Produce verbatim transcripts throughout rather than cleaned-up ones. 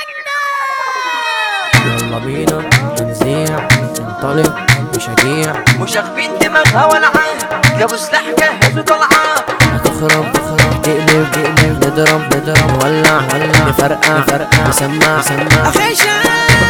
يلا بينا نذيع ننطلق مشاريع مش اخبين دماغها ولا عام جابوا سلاح جاهز وطلعان هتخرب تخرب تقلب تقلب نضرب نضرب ولع ولع نفرقع نفرقع نسمع نسمع اخيشة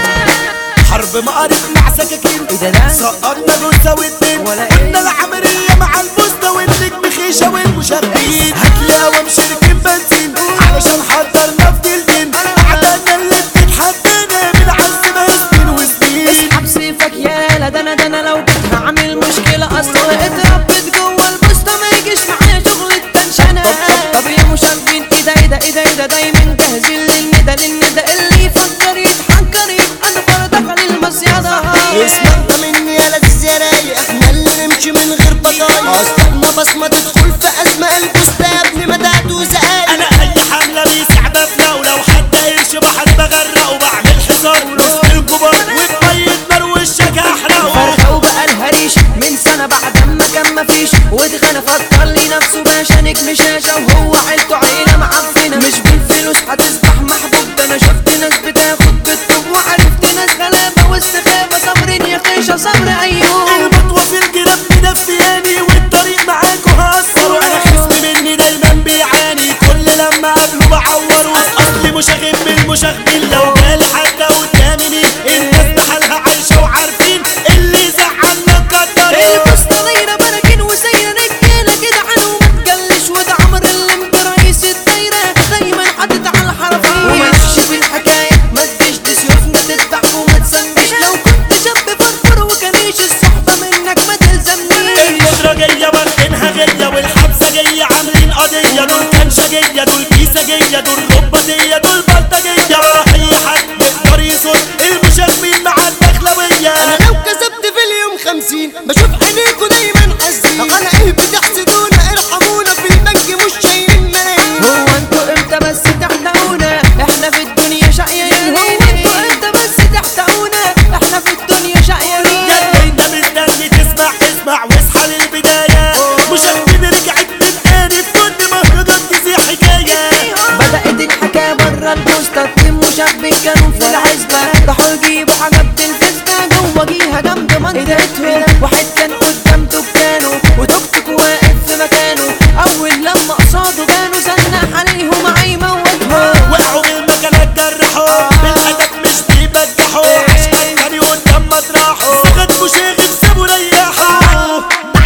حرب مقارب مع سكاكين ايه ده سقطنا جثة واتنين ولا ايه؟ قلنا العملية مع البوسطة والنجم خيشة والمشاركين هتلاقي هوا مشاركين بنزين علشان حضرنا في جلدين أعدادنا اللي بتتحدنا بالعز سنين وسنين. اسحب سيفك يالا ده انا ده انا لو جيت هعمل مشكلة اصلا اتربت جوه البوسطة ما يجيش معايا شغل التنشنة. طب يا مشاغبين ايه ده ايه ده ايه ده ايه ده دايما جاهزين للندى للندى اللي يفكر يتحنكر يبقى انا فرض على المصيادة. اسمع ده مني يا لذيذ يا رايق احنا اللي نمشي من غير بطايق اصلنا بصمة تدخل في ازمة البوسطة يا ابني ما تهدوا زقايق. انا اي حملة بيسع بفلة ولو حد قرش بحر بغرق وبعمل حصار وسط الكبار وبمية نار وشك احرقه. فرخة وبقى الهريش من سنة بعد ما كان مفيش ودخل فكر لي نفسه باشا نجم شاشة وهو عيلته عيلة معفنة مش بالفلوس هتسبح محبوب. ده انا شفت ناس بتاخد بالطوب وعرفت ناس غلابة واستخابة صابرين يا خيشة صبر ايوب. المطوة في الجراب مدفياني والطريق معاكوا هقصر وانا خصم مني دايما بيعاني كل لما قابله بعوره اصلي مشاغب بالمشاغبين لو جالي حتى قدامي الناس بحالها عايشة وعارفين اللي زعلنا قدر. البوسطة دايرة براكين وسايرة رجالة كده عنه ما تجلش وده عمر اللي برئيس الدايرة دايما حاطط على الحرفين وماشي في الحكاية ما تجيش دي سيوفنا تذبح وما تسميش لو كنت شاب فكر وكانيش الصحبة منك ما تلزمنيش. القدرة جاية واخدينها غية والحبسة جاية عاملين قضية دول كنشجية دول كيسجية دول رباطية دول بلطجية أي حد يقدر يصد المشاغبين مع الدخلوية. أنا لو كسبت في اليوم خمسين بشوف عينيكوا دايما حزين أنا إيه بتحسدونا ارحمونا في البنك مش شايلين ملايين. هو انتوا امتى بس تحتقونا احنا في الدنيا شقيانين. هو انتوا امتى بس تحتقونا احنا في الدنيا شقيانين. يلا انت مستني تسمع اسمع واصحى للبداية مشاغبين رجعت من تاني في كل مهرجان تزيح حكاية. بدأت الحكاية برا البوسطة اتنين مشاغبين كانوا في العزبة راحوا يجيبوا حاجة بتلفزنا جوه جيها جنب منطقتهم. واحد كان قدام دكانه وتوك توك واقف في مكانه أول لما قصاده كانوا زنق عليهم هيموتهم. وقعوا بالمكنة اتجرحوا بالأدب مش بيبجحوا عشان تاني قدام مطرحه سكت مشاغب سابوا ريحوا.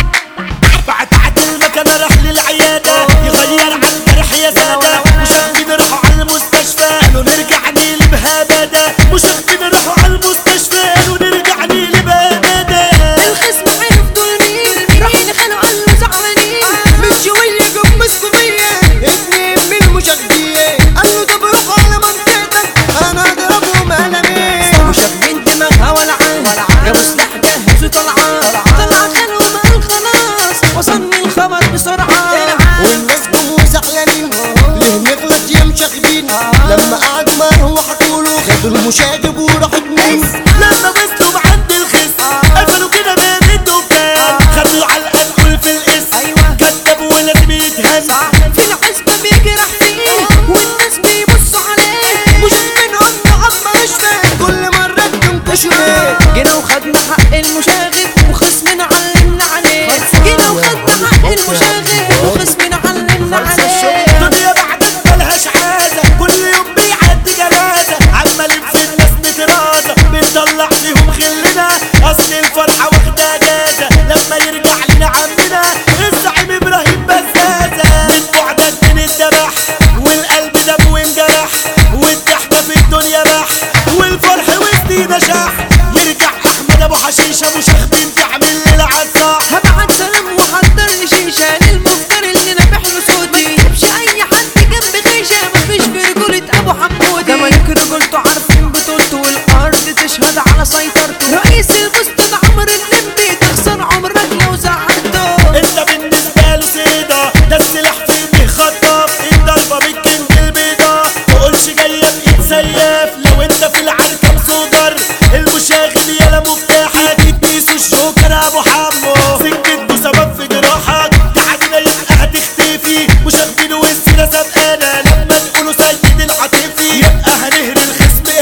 بعد بعد المكنة راح للعيادة يغير عن جرح يا سادة مشاغبين راحوا على المستشفى قالوا نرجع نقلب هبادة مشاغبين راحوا على المستشفى قالوا نرجع نقلب هبادة. الخصم عرف دول مين راح يدخلوا قالوا زعلانين من شوية جم مسكوا فيا اتنين من المشاغبين قالوا طب روحوا على منطقتك أنا أضربهم قلمين. مشاغبين دماغها ولعان جابوا سلاح جاهز وطلعان طلع خانهم قال خلاص وصلني الخبر بسرعة. والناس جم زعلانين ليه نغلط يا مشاغبين لما قعد معاهم حكوله خدوا المشاغب وراحوا اتنين لما وصلوا عند الخصم قفلوا كده بين الدكان خدوا على القلب في الاسم كذب ولازم يتهز في العزبة بيجرح فيه والناس بيبصوا عليه مشاغبين هم عم مش فاهم كل مرة بتنكشوا ليه. جينا وخدنا حق المشاغب وخصمنا علمنا عليه. جينا وخدنا حق المشاغب وخصمنا علمنا عليه. الدنيا بعدك ملهاش عادة كل يوم بيعدي جنازة عمالين في الناس نترازة بنطلع فيهم خلنا أصل الفرحة واخدة جازة لما يرجع لنا عمنا الزعيم إبراهيم بزازة. من بعدك بنتذبح والقلب دم وانجرح والضحكة في الدنيا بح والفرح وسطينا شح يرجع أحمد أبو حشيشة مشاغبين تعمل ليلة عالصح. هبعت سلام وحضر لي شيشة للمفتر اللي نبح له صوتي مش أي حد جنب غيشة مفيش في رجولة أبو حمودي. ده ملك رجولته عارفين بطولته والأرض تشهد على سيطرته. رئيس البوسطة ده عمر الليمبي تخسر عمرك لو زعلته. انت بالنسبة له سيدة ده السلاح في ايديه خطاف الضربة بالكنج البيضة تقولش جاية بإيد سياف لو انت في العركة مسودر المشاغب يالا مفتاحك اديسه الجوكر ابو حمو سكته سبب في جراحك تعدينا يبقى هتختفي مشاغبين والسيرة سابقانا لما تقولوا سيد العاطفي يبقى هنهري الخصم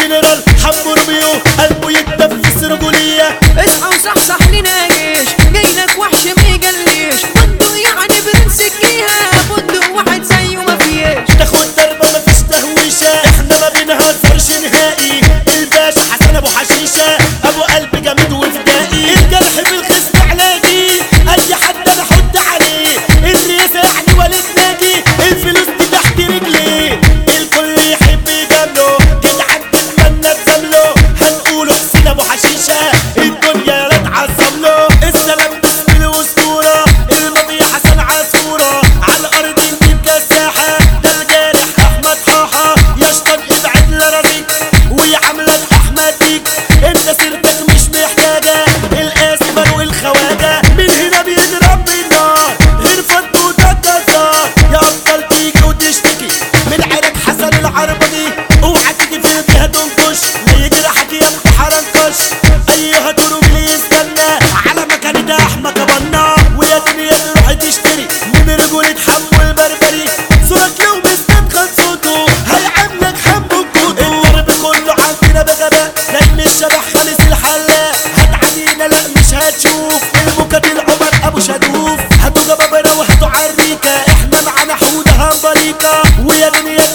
جنرال حمو روميو قلبه يتنفس رجولية. اصحى وصحصح لنا جيش جايلك وحش ميجليش بندق يعني برنس الجيهة بندق واحد زيه مفيش تاخد ضربة مفيش تهويشة احنا ما بنهزرش نهائي. الباشا حسن ابو حشيشة ابو قلب جامد وفدائي. الجرح في الخصم علاجي اي حد انا احط عليه. الرئاسة يعني ولد ناجي الفلوس دي تحت رجليه. الكل يحب يجامله جدعان تتمنى تزامله. هنقوله حسين ابو حشيشة الدنيا لا تعظم له. السلام باسم الاسطورة الماضي حسن عصفورة على الارض نجيب كساحة. ده الجارح احمد حاحة يا شطان ابعد لرزيك ويا حملة احمد ديك. انت سيرتك مش محتاجة الاسمر والخواجة. من هنا بيضرب بالنار غير فضو ده الجزار. يا ابطال تيجي وتشتكي من عينك حسن العربجي. اوعى تيجي في الجهة تنكش لا يجرحك يا ابو حرنكش. ايها تروب اللي يستنى على مكان ده احمد بنا. ويا دنيا تروح تشتري من رجولة حمو البربري. صورك لو مستدخل صوته هيعملك حمو الجوتو. الضرب كله عندنا بغباء لان الشبح خالص الحلاق. هتعدينا لا مش هتشوف المقاتل عمر ابو شدوف. هاتوا جبابرة وهاتوا عريكة احنا معانا حودة همبليكة. ويا دنيا